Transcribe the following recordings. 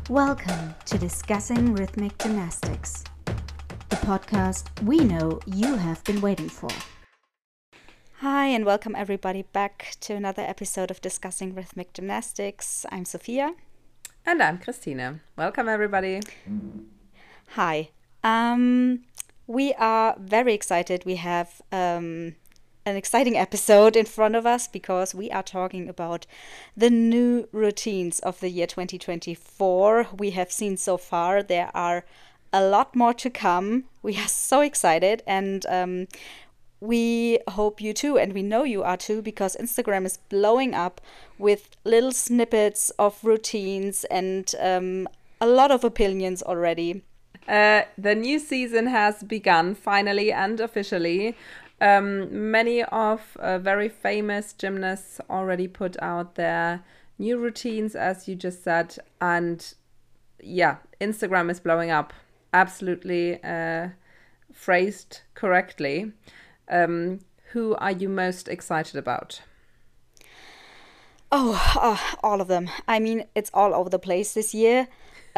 Welcome to Discussing Rhythmic Gymnastics, the podcast we know you have been waiting for. Hi, and welcome everybody back to another episode of Discussing Rhythmic Gymnastics. I'm Sophia. And I'm Christine. Welcome everybody. Hi. We are very excited. We have an exciting episode in front of us because we are talking about the new routines of the year 2024 we have seen so far. There are a lot more to come. We are so excited, and we hope you too, and we know you are too, because Instagram is blowing up with little snippets of routines and a lot of opinions already. The new season has begun finally and officially. Many of very famous gymnasts already put out their new routines, as you just said, and yeah, Instagram is blowing up. Absolutely phrased correctly. Who are you most excited about? All of them. I mean, it's all over the place this year.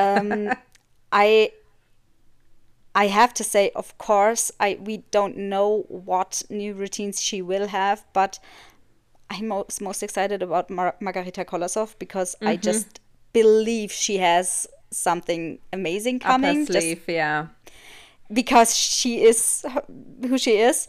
I have to say, of course, we don't know what new routines she will have, but I'm most excited about Margarita Kolosov because I just believe she has something amazing coming. Up her sleeve, yeah. Because she is who she is.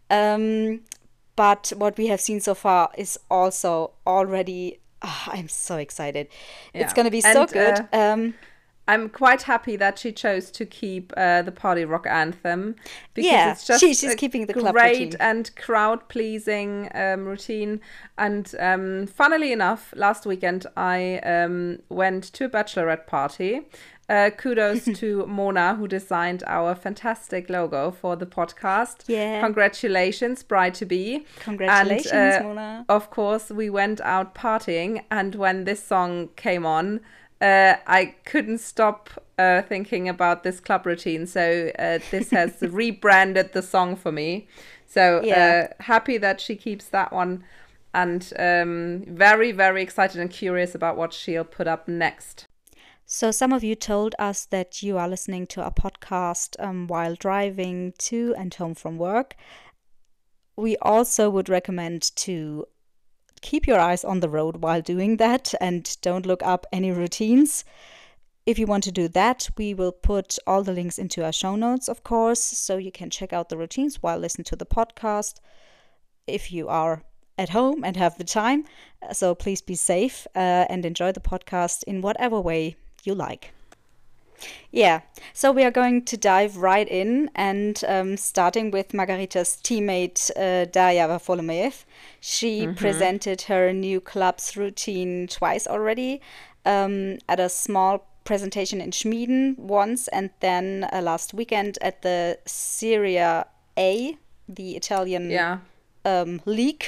But what we have seen so far is also already, I'm so excited. Yeah. It's going to be so good. I'm quite happy that she chose to keep the party rock anthem, because it's just she's keeping the club great routine. And crowd-pleasing routine. And funnily enough, last weekend I went to a bachelorette party. Kudos to Mona, who designed our fantastic logo for the podcast. Yeah. Congratulations, bride-to-be. Congratulations, and, Mona. Of course, we went out partying, and when this song came on, I couldn't stop thinking about this club routine. So this has rebranded the song for me. So happy that she keeps that one. And very, very excited and curious about what she'll put up next. So some of you told us that you are listening to our podcast while driving to and home from work. We also would recommend to keep your eyes on the road while doing that and don't look up any routines. If you want to do that, we will put all the links into our show notes, of course, so you can check out the routines while listening to the podcast if you are at home and have the time. So please be safe and enjoy the podcast in whatever way you like. Yeah, so we are going to dive right in and starting with Margarita's teammate Darya Varfolomeev. She presented her new club's routine twice already, at a small presentation in Schmieden once, and then last weekend at the Serie A, the Italian league.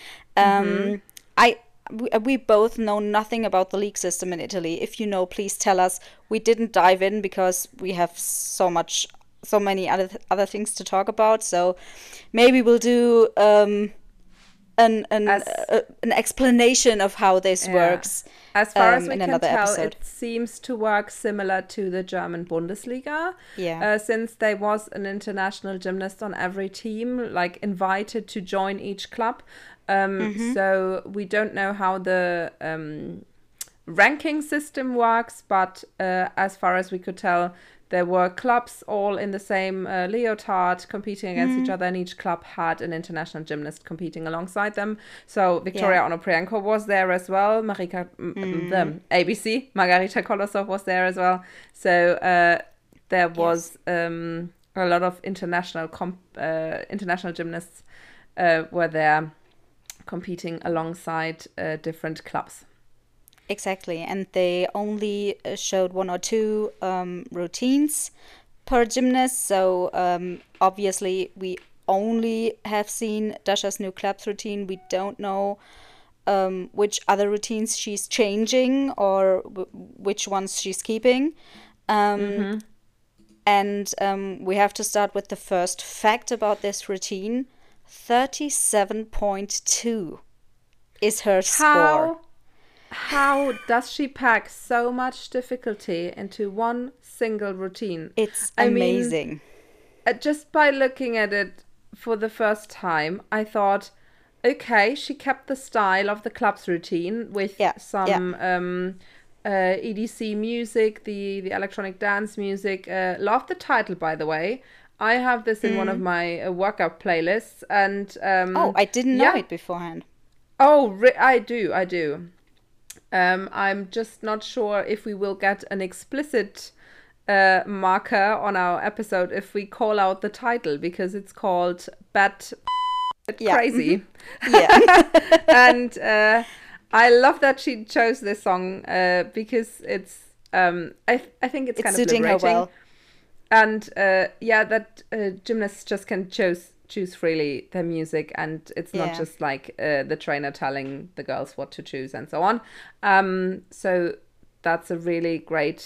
We both know nothing about the league system in Italy. If you know, please tell us. We didn't dive in because we have so many other things to talk about. So maybe we'll do an explanation of how this works. As far as we can tell, episode. It seems to work similar to the German Bundesliga. Yeah. Since there was an international gymnast on every team, like invited to join each club. So we don't know how the ranking system works, but as far as we could tell, there were clubs all in the same leotard competing against each other, and each club had an international gymnast competing alongside them. So Victoria Onoprienko was there as well. The ABC, Margarita Kolosov was there as well. So there was a lot of international gymnasts were there competing alongside different clubs. Exactly, and they only showed one or two routines per gymnast. So obviously we only have seen Dasha's new club's routine. We don't know which other routines she's changing or which ones she's keeping. And we have to start with the first fact about this routine. 37.2 is her score. how does she pack so much difficulty into one single routine? It's I mean, amazing. Just by looking at it for the first time, I thought, okay, she kept the style of the club's routine with some EDC music, the electronic dance music. Love the title, by the way. I have this in one of my workout playlists, and I didn't know it beforehand. Oh, I do. I'm just not sure if we will get an explicit marker on our episode if we call out the title, because it's called Bat Crazy. Yeah. And I love that she chose this song because it's I think it's kind of suiting liberating. her well. And that gymnasts just can choose freely their music, and it's not just like the trainer telling the girls what to choose and so on. So that's a really great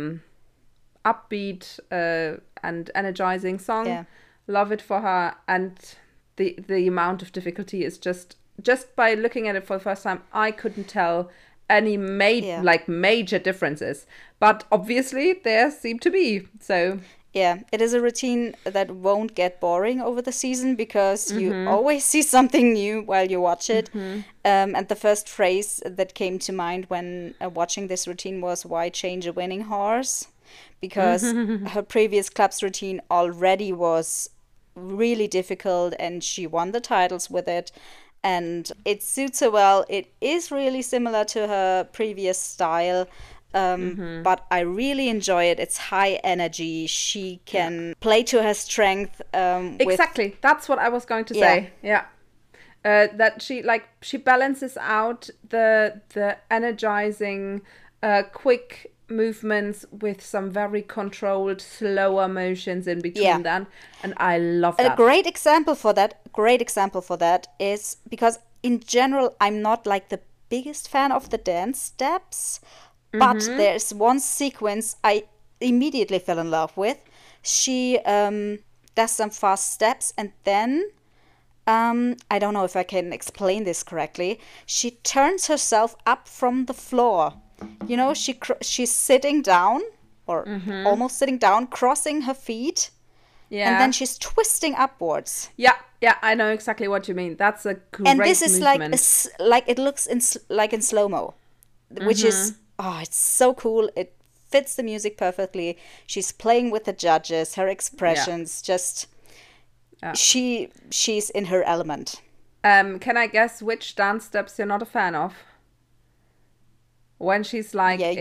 upbeat and energizing song. Yeah. Love it for her, and the amount of difficulty is just by looking at it for the first time, I couldn't tell any major differences, but obviously there seem to be. So yeah, it is a routine that won't get boring over the season, because you always see something new while you watch it. And the first phrase that came to mind when watching this routine was, "Why change a winning horse?" Because her previous club's routine already was really difficult, and she won the titles with it. And it suits her well. It is really similar to her previous style. But I really enjoy it. It's high energy. She can play to her strength. Exactly. That's what I was going to say. Yeah. That she balances out the energizing, quick movements with some very controlled, slower motions in between them. And I love that. A great example for that is, because in general, I'm not like the biggest fan of the dance steps. But there's one sequence I immediately fell in love with. She does some fast steps, and then, I don't know if I can explain this correctly, she turns herself up from the floor. You know, she's sitting down, or almost sitting down, crossing her feet, and then she's twisting upwards. Yeah, I know exactly what you mean. That's a great And this is movement. like it looks in slow-mo, which is... Oh, it's so cool. It fits the music perfectly. She's playing with the judges, her expressions, she's in her element. Can I guess which dance steps you're not a fan of? When she's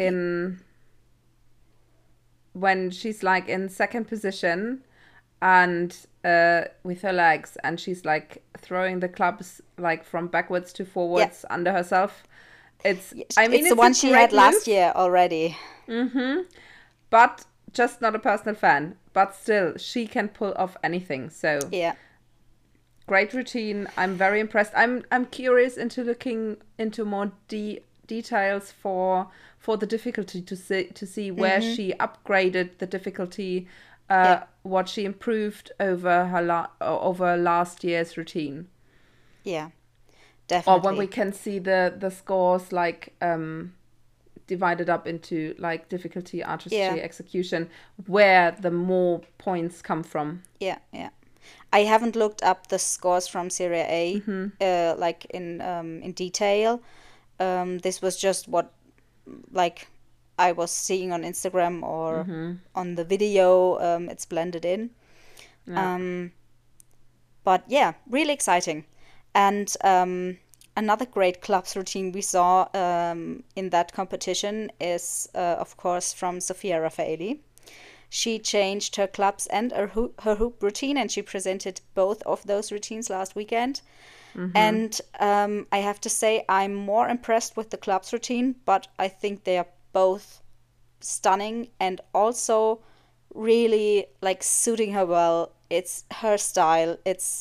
when she's like in second position and with her legs, and she's like throwing the clubs like from backwards to forwards under herself. It's the one she had last year already. But just not a personal fan. But still, she can pull off anything. So yeah, great routine. I'm very impressed. I'm curious into looking into more details for the difficulty to see where she upgraded the difficulty, what she improved over her over last year's routine. Yeah. Definitely. Or when we can see the scores like divided up into like difficulty, artistry, execution, where the more points come from. Yeah. I haven't looked up the scores from Serie A like in detail. This was just what like I was seeing on Instagram or on the video. It's blended in. Yeah. But yeah, really exciting. And another great clubs routine we saw in that competition is, of course, from Sofia Raffaeli. She changed her clubs and her hoop routine, and she presented both of those routines last weekend. And I have to say, I'm more impressed with the clubs routine, but I think they are both stunning and also really like suiting her well. It's her style.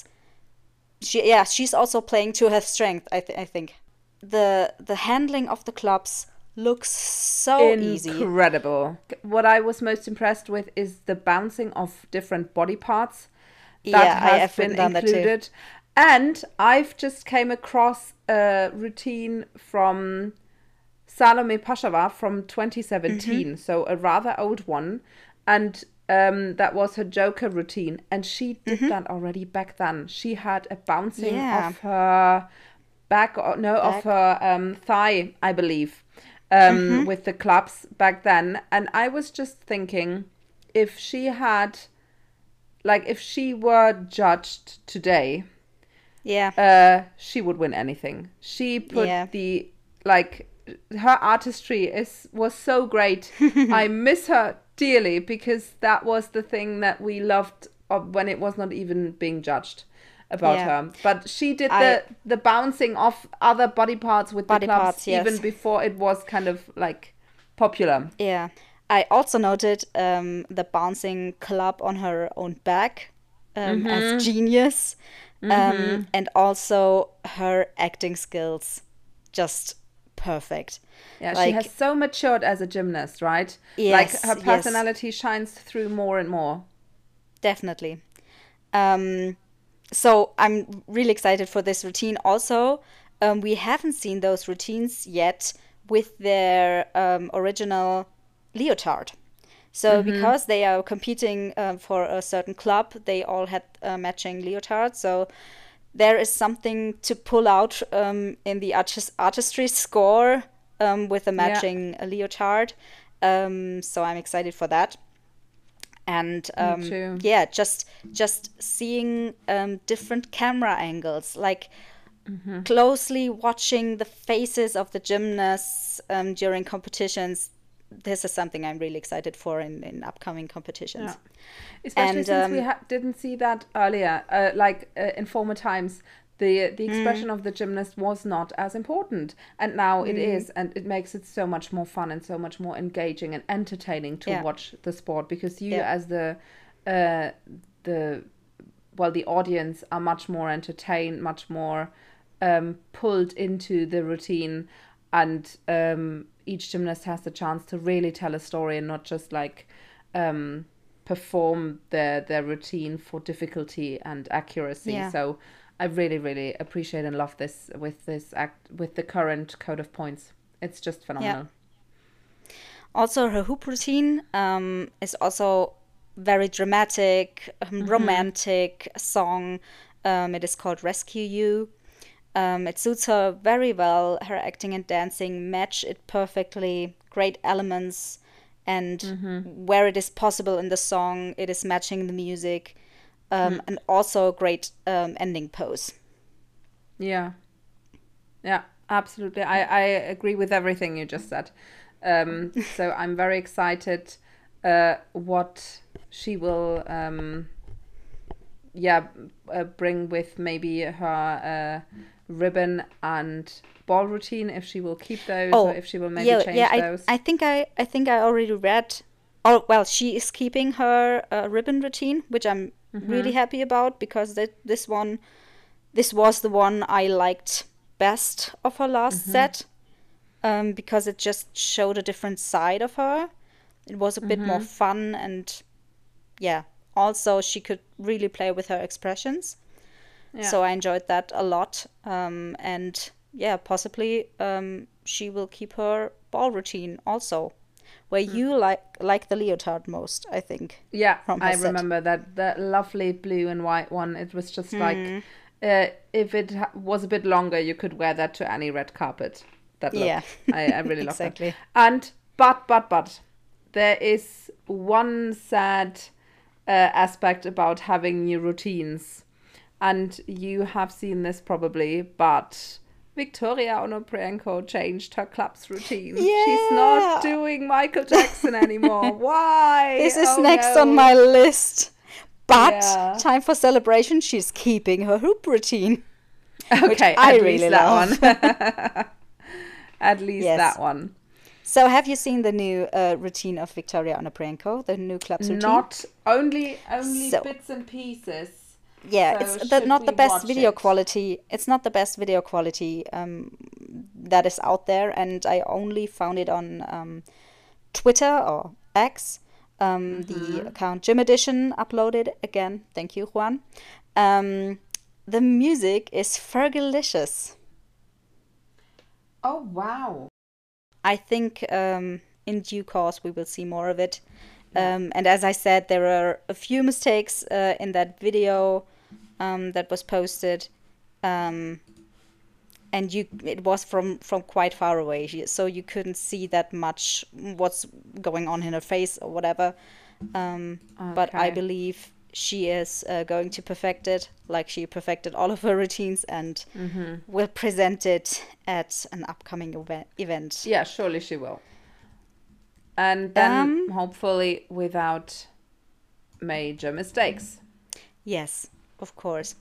She's also playing to her strength. I think the handling of the clubs looks so easy. Incredible. What I was most impressed with is the bouncing of different body parts that has been included. And I've just came across a routine from Salome Pashava from 2017, so a rather old one. And that was her Joker routine. And she did that already back then. She had a bouncing of her of her thigh, I believe, with the clubs back then. And I was just thinking, if she had, like, if she were judged today, she would win anything. She put the, like, her artistry was so great. I miss her dearly because that was the thing that we loved when it was not even being judged about her. But she did the bouncing of other body parts with the clubs even before it was kind of like popular. Yeah. I also noted the bouncing club on her own back as genius. And also her acting skills, just perfect. Yeah, like, she has so matured as a gymnast, right? Yes, like her personality shines through more and more. Definitely. So I'm really excited for this routine. Also, we haven't seen those routines yet with their original leotard. So because they are competing for a certain club, they all had matching leotards. So there is something to pull out in the artistry score with a matching leotard. So I'm excited for that. And just seeing different camera angles, like closely watching the faces of the gymnasts during competitions. This is something I'm really excited for in upcoming competitions. Yeah. Especially since we didn't see that earlier. In former times, the expression of the gymnast was not as important. And now it is. And it makes it so much more fun and so much more engaging and entertaining to watch the sport. Because you as the audience are much more entertained, much more pulled into the routine. And each gymnast has the chance to really tell a story and not just like perform their routine for difficulty and accuracy. Yeah. So I really, really appreciate and love this with the current code of points. It's just phenomenal. Yeah. Also, her hoop routine is also very dramatic, romantic song. It is called Rescue You. It suits her very well. Her acting and dancing match it perfectly. Great elements, and where it is possible in the song, it is matching the music, and also a great ending pose. Yeah, absolutely. I agree with everything you just said. So I'm very excited what she will bring with maybe her ribbon and ball routine, if she will keep those or if she will maybe change those. I think I already read. Oh well, she is keeping her ribbon routine, which I'm really happy about, because this was the one I liked best of her last set, because it just showed a different side of her. It was a bit more fun, and also she could really play with her expressions. Yeah. So I enjoyed that a lot. And possibly she will keep her ball routine also, where you like the leotard most, I think. Yeah, I remember that lovely blue and white one. It was just like, if it was a bit longer, you could wear that to any red carpet. That look. Yeah. I really love exactly. that. And but there is one sad aspect about having new routines. And you have seen this probably, but Victoria Onoprienko changed her club's routine. Yeah. She's not doing Michael Jackson anymore. Why? This is next on my list. But time for celebration, she's keeping her hoop routine. Okay, I really love. That one. At least that one. So have you seen the new routine of Victoria Onoprienko, the new club's routine? Not only bits and pieces. Yeah, so it's not the best video quality. It's not the best video quality that is out there, and I only found it on Twitter or X. The account Gym Edition uploaded again. Thank you, Juan. The music is Fergalicious. Oh wow! I think in due course we will see more of it. And as I said, there are a few mistakes in that video that was posted. And it was from quite far away, so you couldn't see that much what's going on in her face or whatever. But I believe she is going to perfect it, like she perfected all of her routines, and will present it at an upcoming event. Yeah, surely she will. And then hopefully without major mistakes. Yes, of course.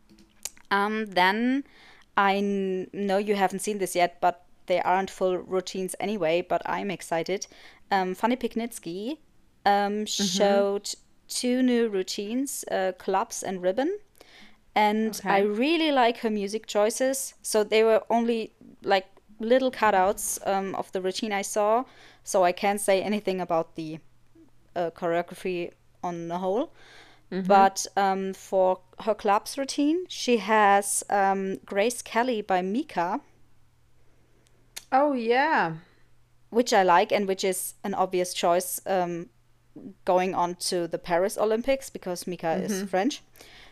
Then I know you haven't seen this yet, but they aren't full routines anyway, but I'm excited. Fanny Piknitsky showed 2 new routines, Clubs and Ribbon. And I really like her music choices. So they were only like little cutouts of the routine I saw. So I can't say anything about the choreography on the whole. But for her Clubs routine, she has Grace Kelly by Mika. Oh, yeah. Which I like, and which is an obvious choice going on to the Paris Olympics, because Mika is French.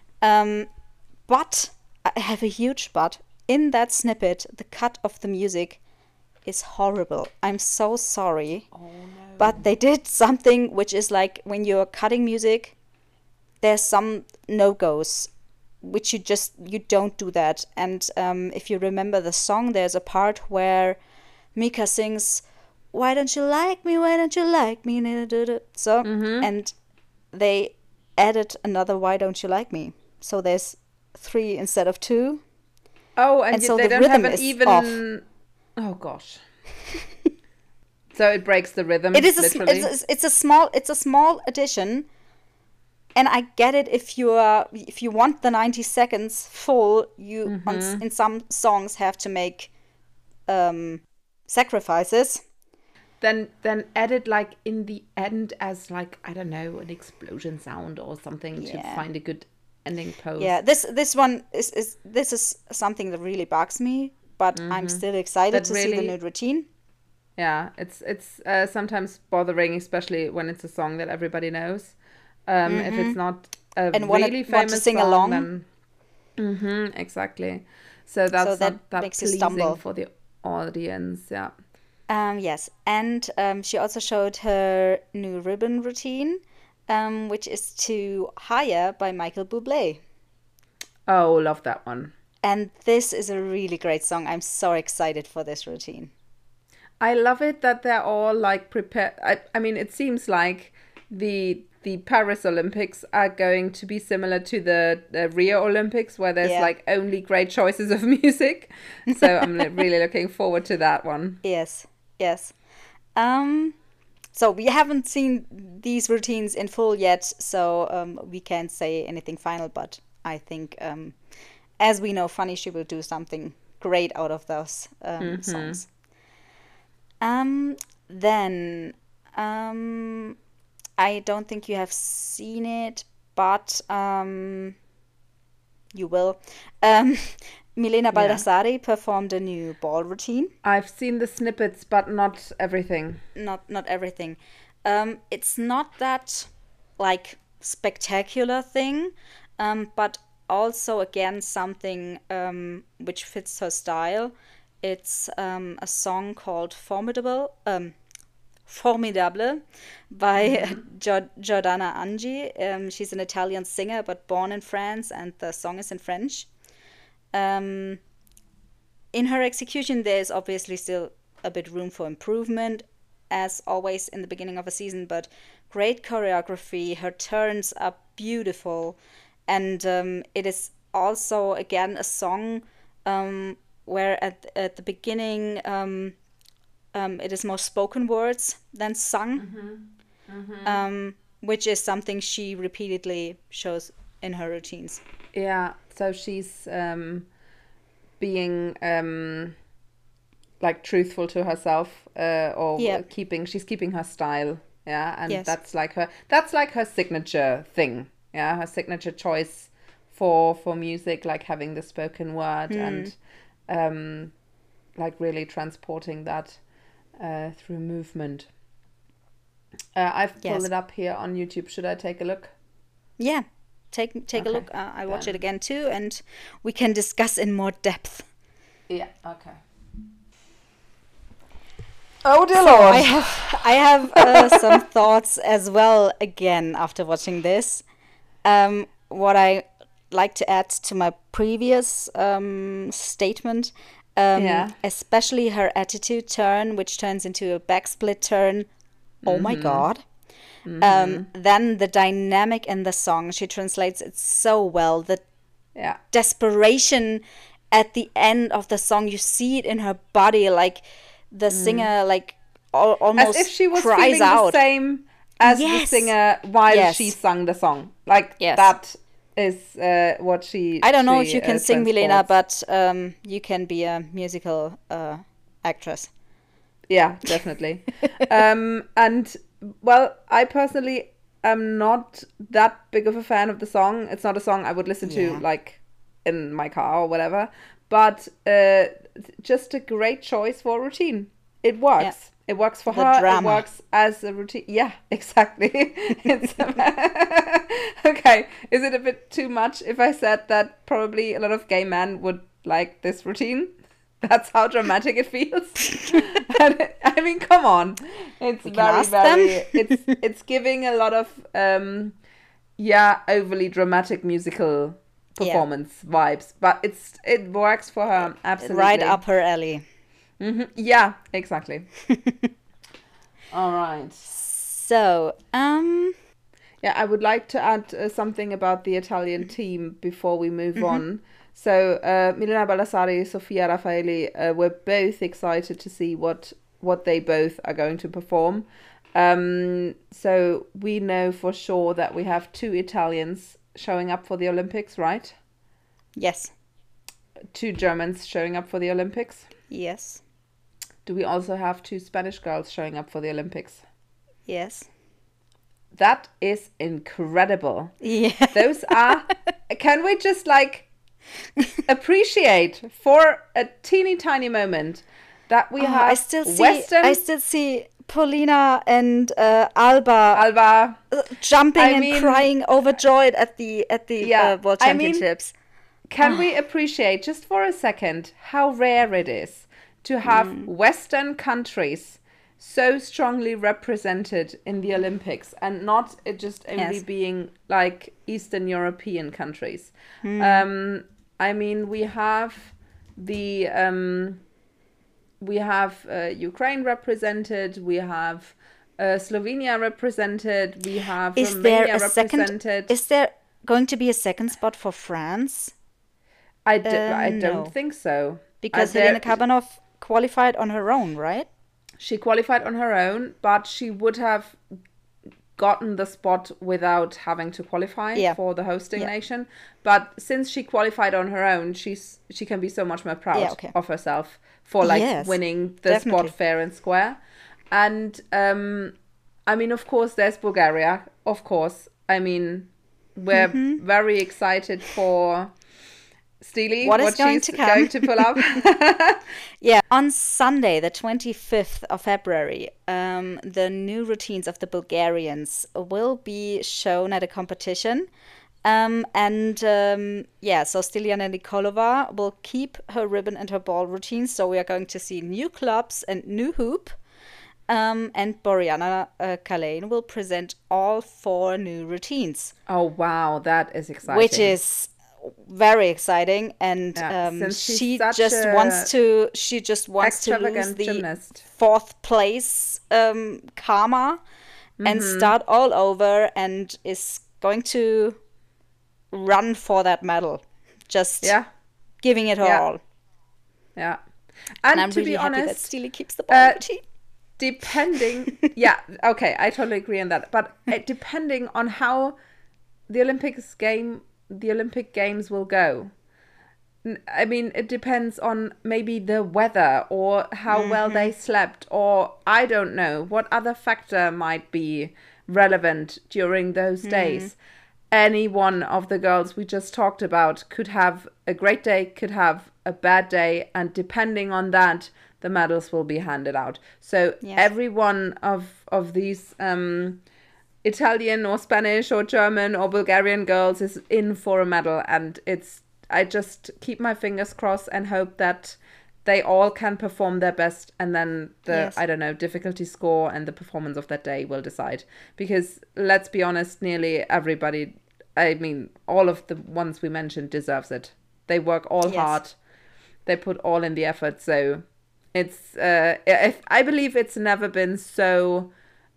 But I have a huge but. In that snippet, the cut of the music is horrible. I'm so sorry. Oh, no. But they did something which is like, when you're cutting music, there's some no-goes, which you don't do that. And if you remember the song, there's a part where Mika sings, "Why don't you like me? Why don't you like me?" So, and they added another "Why don't you like me?" So there's 3 instead of 2. Oh, and so they the don't rhythm have an is even. off. Oh gosh. So it breaks the rhythm. It is literally. it's a small addition, and I get it if you want the 90 seconds full, you in some songs have to make sacrifices. Then edit like in the end as like, I don't know, an explosion sound or something to find a good ending pose. Yeah, this one is something that really bugs me, but I'm still excited to see the new routine. Yeah, it's sometimes bothering, especially when it's a song that everybody knows. If it's not a really famous to sing song, along. then exactly. So that's that not that makes you pleasing stumble for the audience. Yeah. Yes, and she also showed her new ribbon routine, which is to Higher by Michael Bublé. Oh, love that one. And this is a really great song. I'm so excited for this routine. I love it that they're all like prepared. I mean, it seems like the Paris Olympics are going to be similar to the Rio Olympics, where there's like only great choices of music. So I'm really looking forward to that one. Yes. So we haven't seen these routines in full yet, so we can't say anything final, but I think as we know, Fanny, she will do something great out of those songs. Then I don't think you have seen it, but you will. Milena Baldassari performed a new ball routine. I've seen the snippets, but not everything. Not everything. It's not that like spectacular thing, but also again something which fits her style. It's a song called Formidable by Giordana Angi. She's an Italian singer but born in France, and the song is in French. In her execution, there's obviously still a bit room for improvement, as always in the beginning of a season, but great choreography. Her turns are beautiful, and it is also again a song where at the beginning it is more spoken words than sung, which is something she repeatedly shows in her routines. Yeah, so she's being like truthful to herself, or she's keeping her style. Yeah, and that's like her signature thing. Yeah, her signature choice for music, like having the spoken word and like really transporting that. through movement. I've pulled Yes. it up here on YouTube. Should I take a look? Yeah, take a Okay, look. I'll watch it then. again too, and we can discuss in more depth. Yeah, okay. Oh dear So Lord. I have some thoughts as well again after watching this. What I like to add to my previous statement, Yeah. especially her attitude turn, which turns into a backsplit turn. Oh my God. Then the dynamic in the song, she translates it so well. The Yeah. desperation at the end of the song, you see it in her body, like the singer like almost As if she was cries feeling out. the same as the Yes. singer while Yes. she sung the song. Like Yes. that is what she. I don't know if she, you can sing, Milena, transports. but you can be a musical actress. Yeah, definitely. And well, I personally am not that big of a fan of the song. It's not a song I would listen to Yeah. like in my car or whatever. But just a great choice for a routine. It works. Yeah. It works for The her. drama. It works as a routine. Yeah, exactly. It's okay. Is it a bit too much if I said that probably a lot of gay men would like this routine? That's how dramatic it feels. And I mean, come on. It's can very, ask them. it's giving a lot of overly dramatic musical Yeah. performance vibes, but it works for her absolutely. Right up her alley. Yeah, exactly. All right. So, Yeah, I would like to add something about the Italian team before we move on. So, Milena Baldassari, Sofia Raffaeli were both excited to see what they both are going to perform. So, we know for sure that we have 2 Italians showing up for the Olympics, right? yes. 2 Germans showing up for the Olympics. Yes. Do we also have 2 Spanish girls showing up for the Olympics? Yes. That is incredible. Yeah. Those are... Can we just like appreciate for a teeny tiny moment that we have I still see Western Paulina and Alba Alba. jumping I and mean- crying overjoyed at the Yeah, World I mean- Championships. Can we appreciate just for a second how rare it is to have Western countries so strongly represented in the Olympics and not it just only Yes. being like Eastern European countries. I mean, we have the Ukraine represented, we have Slovenia represented, we have Is Romania there a second? represented. Is there going to be a second spot for France? I no. don't think so. Because there- Helena Kabanov qualified on her own, right? She qualified on her own, but she would have gotten the spot without having to qualify Yeah. for the hosting Yeah. nation. But since she qualified on her own, she can be so much more proud Yeah, okay. of herself for like Yes, winning the definitely. spot fair and square. And I mean, of course, there's Bulgaria. Of course, I mean, we're very excited for Steely. What is going she's to come. going to pull up. Yeah, on Sunday, the 25th of February, the new routines of the Bulgarians will be shown at a competition. So Stiliana Nikolova will keep her ribbon and her ball routines. So we are going to see new clubs and new hoop. And Boriana Kalain will present all 4 new routines, Oh wow, that is exciting. which is very exciting. And Yeah, since she's she such just a wants to lose extravagant the gymnast. 4th place karma and start all over, and is going to run for that medal, just Yeah, giving it her Yeah. all. yeah. And And I'm to really be happy that honest, Steely keeps the ball routine. depending, yeah, okay, I totally agree on that. But depending on how the Olympic Games will go, I mean, it depends on maybe the weather or how well they slept, or I don't know what other factor might be relevant during those days. any one of the girls we just talked about could have a great day, could have a bad day, and depending on that, the medals will be handed out. So every one of these Italian or Spanish or German or Bulgarian girls is in for a medal, and I just keep my fingers crossed and hope that they all can perform their best, and then the difficulty score and the performance of that day will decide. Because let's be honest, nearly everybody, I mean, all of the ones we mentioned deserves it. They work all hard. They put all in the effort. So it's I believe it's never been so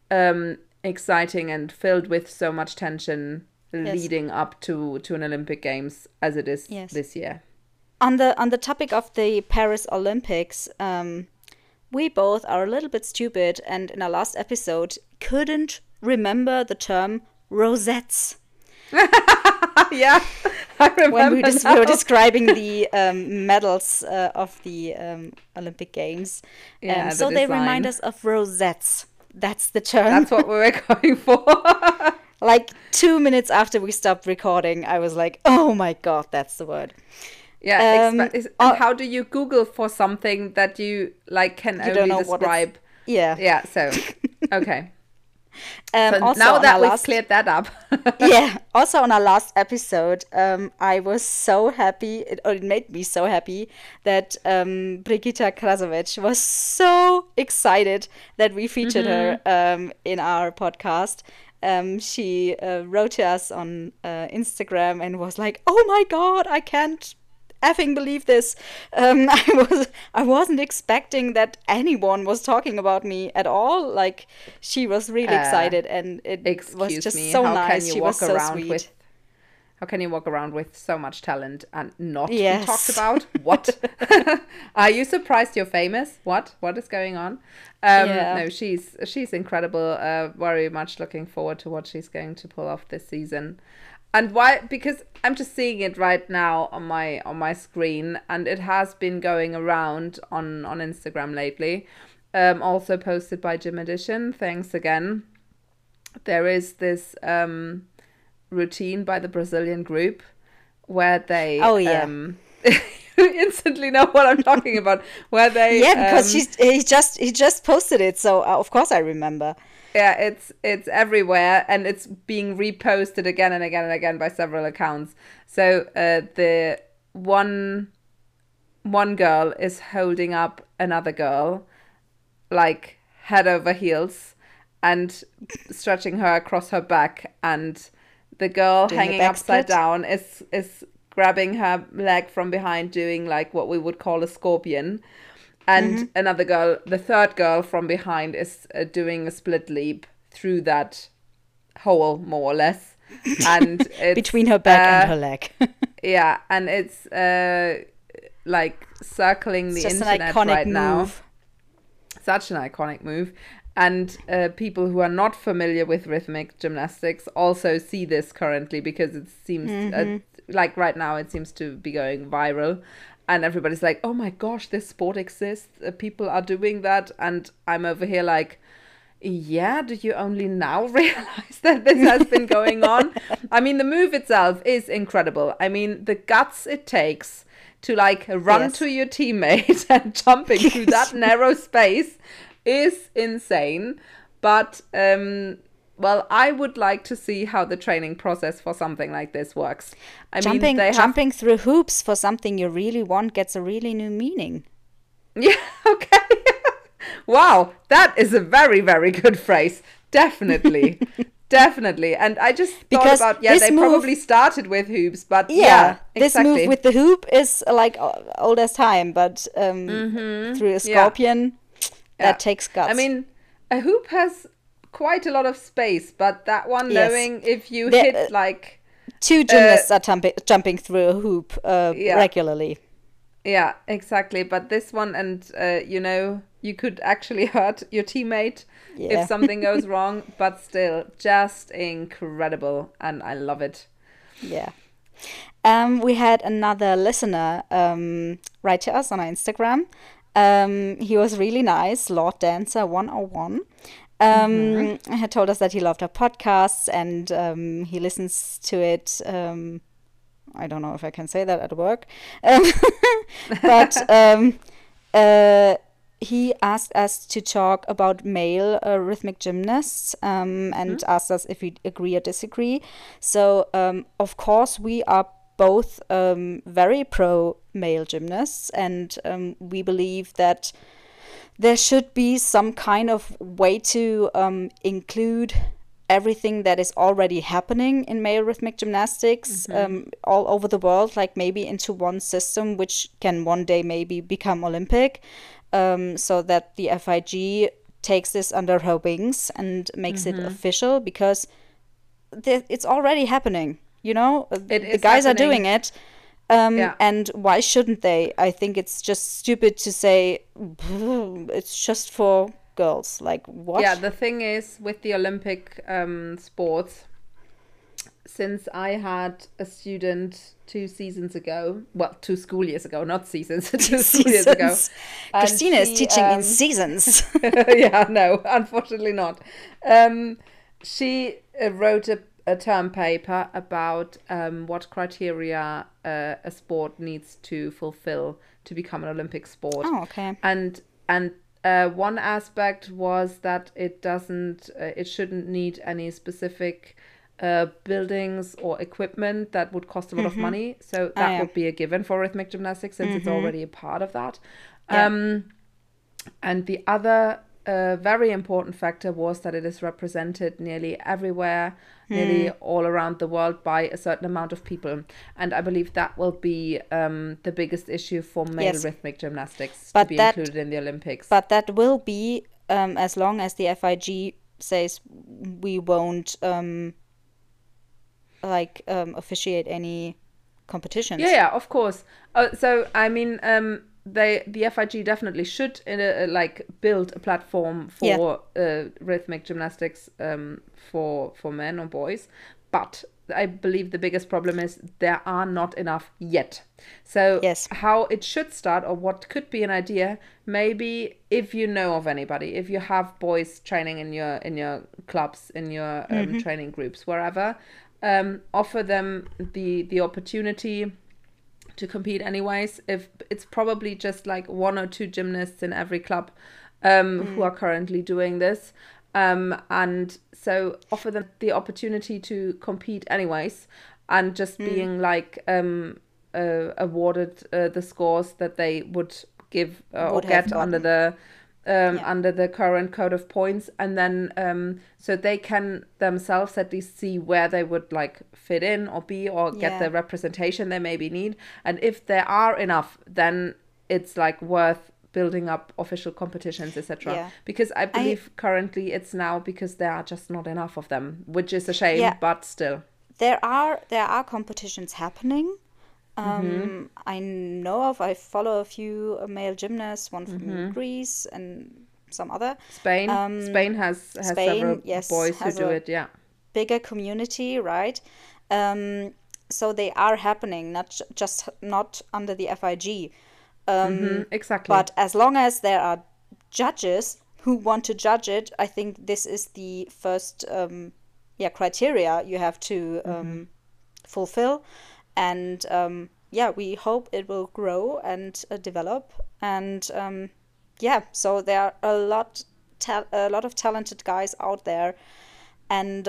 exciting and filled with so much tension leading up to an Olympic Games as it is this year. On the topic of the Paris Olympics, we both are a little bit stupid, and in our last episode couldn't remember the term rosettes. Yeah, I remember when we were describing the medals of the Olympic Games. So they remind us of rosettes. That's the term. That's what we were going for. Like 2 minutes after we stopped recording, I was like, oh my God, that's the word. Yeah, how do you Google for something that you like can only describe? Yeah, so, okay. So now that we've cleared that up. Also on our last episode, I was so happy, it made me so happy that Brigita Krasovic was so excited that we featured her in our podcast. She wrote to us on Instagram and was like, oh my God, I can't effing believe this. I wasn't expecting that anyone was talking about me at all. Like, she was really excited, and it was just so nice. She was so sweet. How can you walk around with so much talent and not be talked about? What? Are you surprised you're famous? What is going on? No, she's incredible. Very much looking forward to what she's going to pull off this season. And why? Because I'm just seeing it right now on my screen, and it has been going around on Instagram lately. Also posted by Gym Edition. Thanks again. There is this routine by the Brazilian group where they you instantly know what I'm talking about. Where they because he just posted it, so of course I remember. Yeah, it's everywhere, and it's being reposted again and again and again by several accounts. So the one girl is holding up another girl, like head over heels, and stretching her across her back, and the girl hanging upside down is grabbing her leg from behind, doing like what we would call a scorpion. And another girl, the third girl from behind, is doing a split leap through that hole, more or less. And it's, between her back and her leg. Yeah, and it's like circling the internet right now. Such an iconic move. And people who are not familiar with rhythmic gymnastics also see this currently, because it seems like right now it seems to be going viral. And everybody's like, oh my gosh, this sport exists. People are doing that. And I'm over here like, yeah, do you only now realize that this has been going on? I mean, the move itself is incredible. I mean, the guts it takes to like run to your teammate and jumping through that narrow space is insane. But well, I would like to see how the training process for something like this works. Jumping through hoops for something you really want gets a really new meaning. Yeah, okay. Wow, that is a very, very good phrase. Definitely. Definitely. And I just thought about, they probably started with hoops, but this move with the hoop is like old as time, but through a scorpion, that takes guts. I mean, a hoop has quite a lot of space, but that one, knowing if you hit like... Two gymnasts are jumping through a hoop regularly. Yeah, exactly. But this one, and you could actually hurt your teammate if something goes wrong, but still just incredible, and I love it. Yeah. We had another listener write to us on our Instagram. He was really nice, Lord Dancer 101. Had told us that he loved our podcasts, and he listens to it. I don't know if I can say that at work, but he asked us to talk about male rhythmic gymnasts, and asked us if we agree or disagree. So, of course, we are both very pro male gymnasts, and we believe that there should be some kind of way to include everything that is already happening in male rhythmic gymnastics all over the world, like maybe into one system, which can one day maybe become Olympic, so that the FIG takes this under her wings and makes it official, because it's already happening, you know? The guys are doing it. And why shouldn't they? I think it's just stupid to say it's just for girls. Like, what? Yeah, the thing is with the Olympic sports, since I had a student 2 seasons ago, well, 2 school years ago, not seasons, 2 school years ago. Christina is teaching in seasons. Yeah, no, unfortunately not. She wrote a term paper about what criteria a sport needs to fulfill to become an Olympic sport. Oh, okay. And one aspect was that it shouldn't need any specific buildings or equipment that would cost a lot of money. So that would be a given for rhythmic gymnastics, since it's already a part of that. And the other very important factor was that it is represented nearly everywhere, nearly all around the world, by a certain amount of people. And I believe that will be the biggest issue for male rhythmic gymnastics to be included in the Olympics. But that will be as long as the FIG says we won't officiate any competitions. Yeah, of course. So I mean, the FIG definitely should build a platform for rhythmic gymnastics for men or boys, but I believe the biggest problem is there are not enough yet. So how it should start, or what could be an idea, maybe if you know of anybody, if you have boys training in your clubs, in your training groups, wherever, offer them the opportunity to compete anyways. If it's probably just like 1 or 2 gymnasts in every club who are currently doing this, and so offer them the opportunity to compete anyways, and just being awarded the scores that they would give or get under the current code of points, and then so they can themselves at least see where they would fit in or be, or get the representation they maybe need. And if there are enough, then it's worth building up official competitions, etc. Because I believe currently it's now because there are just not enough of them, which is a shame, but still there are competitions happening. I follow a few male gymnasts, one from Greece and some other. Spain has several boys who do it. Bigger community, right? So they are happening, not under the FIG. Exactly. But as long as there are judges who want to judge it, I think this is the first criteria you have to fulfill. And we hope it will grow and develop. And so there are a lot of talented guys out there. And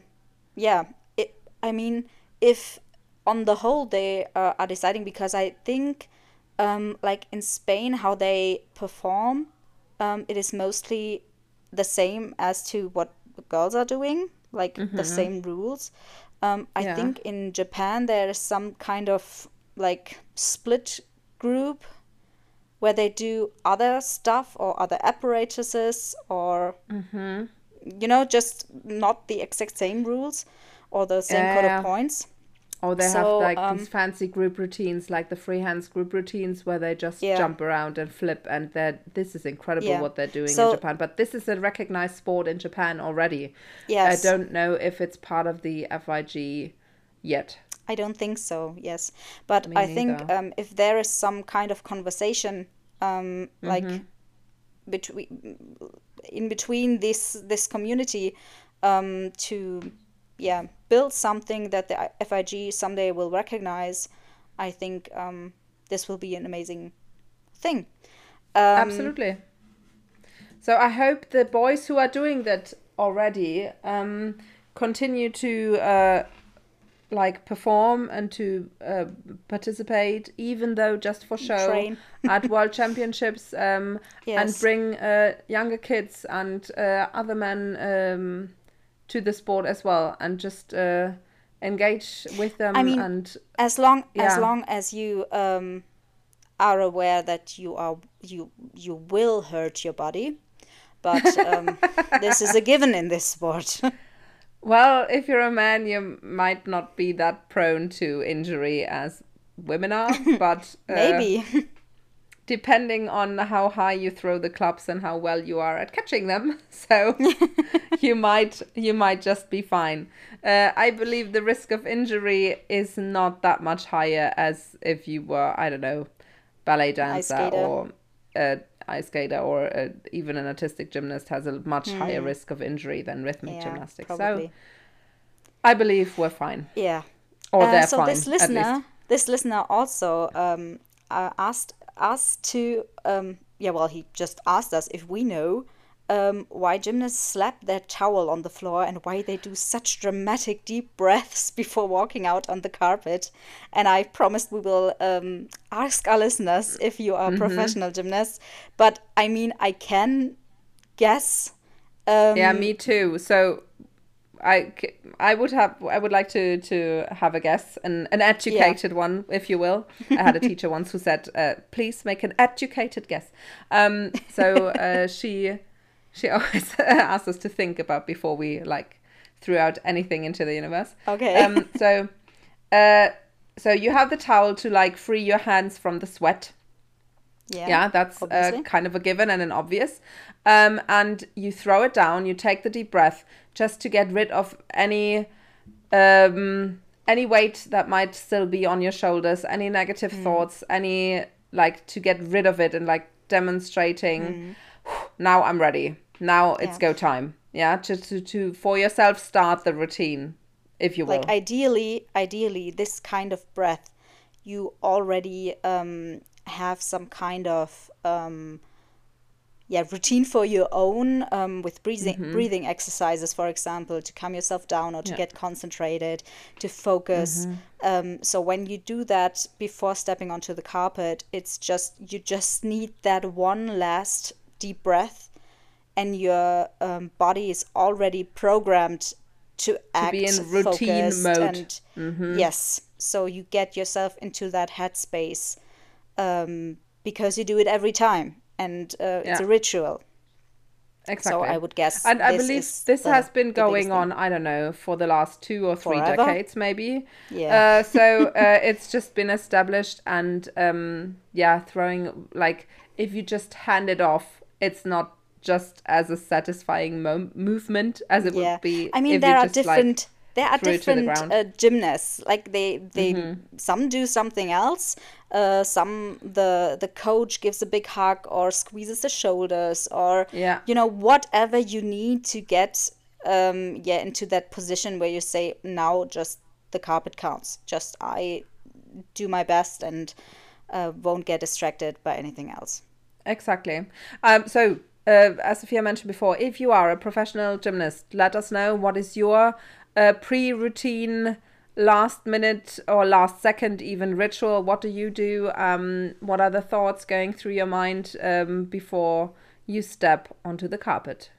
if on the whole they are deciding, because I think in Spain, how they perform, it is mostly the same as to what the girls are doing, the same rules. I think in Japan there is some kind of split group where they do other stuff or other apparatuses, or just not the exact same rules or the same code of points. Or they have these fancy group routines, like the free hands group routines, where they just jump around and flip, and this is incredible what they're doing in Japan. But this is a recognized sport in Japan already. Yes. I don't know if it's part of the FIG yet. I don't think so, yes. But I think if there is some kind of conversation between in between this community, to build something that the FIG someday will recognize. I think this will be an amazing thing. Absolutely. So I hope the boys who are doing that already continue to perform and to participate, even though just for show, train at World Championships, yes. and bring younger kids and other men to the sport as well, and just engage with them. I mean, and as long as you are aware that you will hurt your body, but this is a given in this sport. Well, if you're a man, you might not be that prone to injury as women are, but maybe depending on how high you throw the clubs and how well you are at catching them, so you might just be fine. I believe the risk of injury is not that much higher as if you were, I don't know, ballet dancer or ice skater, or even an artistic gymnast has a much higher risk of injury than rhythmic gymnastics. Probably. So I believe we're fine. Yeah. Or they're so fine. this listener also asked us to he just asked us if we know why gymnasts slap their towel on the floor and why they do such dramatic deep breaths before walking out on the carpet. And I promised we will ask our listeners if you are professional gymnasts. But I mean, I can guess. Yeah, me too. So I would like to have a guess, an educated one, if you will. I had a teacher once who said, please make an educated guess. So she always asked us to think about before we threw out anything into the universe. Okay. So you have the towel to free your hands from the sweat. Yeah, that's kind of a given and an obvious. And you throw it down, you take the deep breath just to get rid of any weight that might still be on your shoulders, any negative thoughts, any to get rid of it, and demonstrating, now I'm ready. Now it's go time. Yeah, to for yourself start the routine, if you will. Ideally, this kind of breath, you already have some kind of routine for your own, with breathing exercises, for example, to calm yourself down or to get concentrated, to focus. So when you do that before stepping onto the carpet, you just need that one last deep breath, and your body is already programmed to act, be in routine mode. And yes, so you get yourself into that headspace, because you do it every time. And it's a ritual. Exactly. So I would guess. And I believe this has been going on, I don't know, for the last 2 or 3 decades, maybe. Yeah. So it's just been established, and throwing, if you just hand it off, it's not just as a satisfying movement as it would be. I mean, if there you are just, different. There are threw it to the different ground. gymnasts. They some do something else. Some the coach gives a big hug or squeezes the shoulders, or whatever you need to get into that position where you say, now just the carpet counts. Just I do my best and won't get distracted by anything else. Exactly. So as Sophia mentioned before, if you are a professional gymnast, let us know what is your pre-routine, last minute or last second even ritual. What do you do? What are the thoughts going through your mind before you step onto the carpet?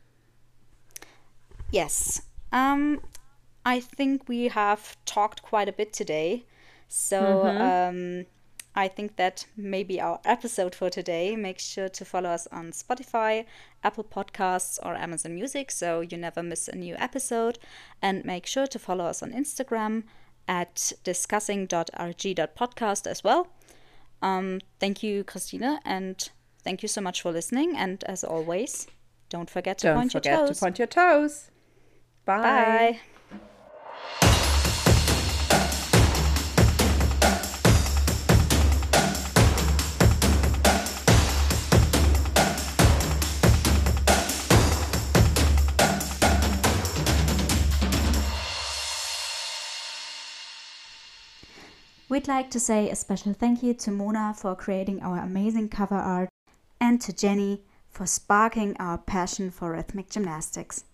Yes. I think we have talked quite a bit today. So I think that may be our episode for today. Make sure to follow us on Spotify, Apple Podcasts, or Amazon Music so you never miss a new episode. And make sure to follow us on Instagram at discussing.rg.podcast as well. Thank you, Christine, and thank you so much for listening. And as always, don't forget to point your toes. Bye. Bye. We'd like to say a special thank you to Mona for creating our amazing cover art and to Jenny for sparking our passion for rhythmic gymnastics.